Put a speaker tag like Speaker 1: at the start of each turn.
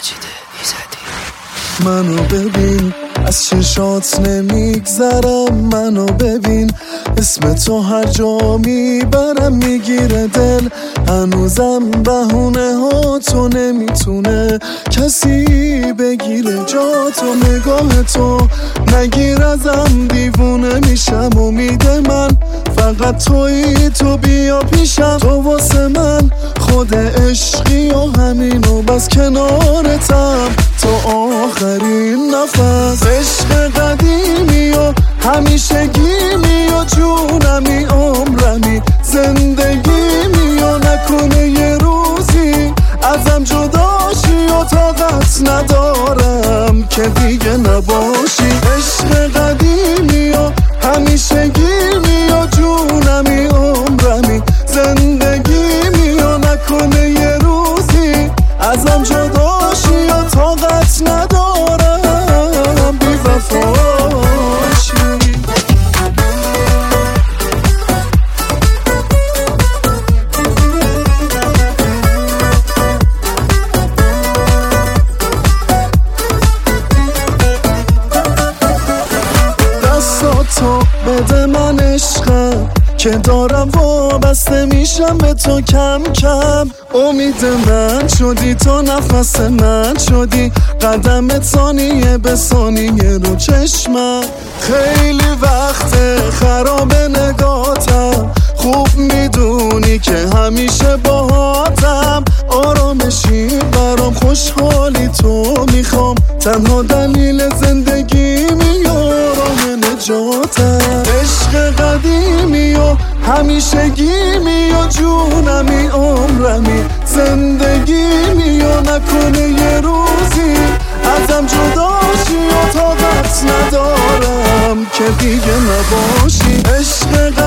Speaker 1: منو ببین از چشات نمیگذرم، منو ببین اسم تو هر جا میبرم میگیره دل، هنوزم بهونه ها تو نمیتونه کسی بگیره جا تو، نگاه تو نگیر ازم دیوونه میشم، امید من فقط تویی، تو بیا پیشم، تو واسه من خود عشقی و همینو بس کنارتم تو آخرین نفس، عشق قدیمی و همیشگیمی و جونمی عمرمی زندگیمی و نکنه یه روزی ازم جداشی و طاقت ندارم که دیگه نباشی، عشق قدیمی و همیشگیمی و جونمی عمرمی زندگیمی و نکنه یه روزی ازم جداشی و طاقت ندارم بی وفاشی. دستاتو بده من عشقم که دارم وابسته میشم به تو کم کم، امید من شدی تو نفس من شدی، قدمت ثانیه به ثانیه رو چشمم، خیلی وقت خراب نگاتم، خوب میدونی که همیشه باهاتم، آرامشی برام خوشحالی تو میخوام، تنها دلیل زندگیمی و راه نجاتم، عشق قدیمی و همیشگیمی و جونمی عمرمی زندگیمی و نکنه یه روزی ازم جداشی و طاقت ندارم که دیگه نباشی، عشق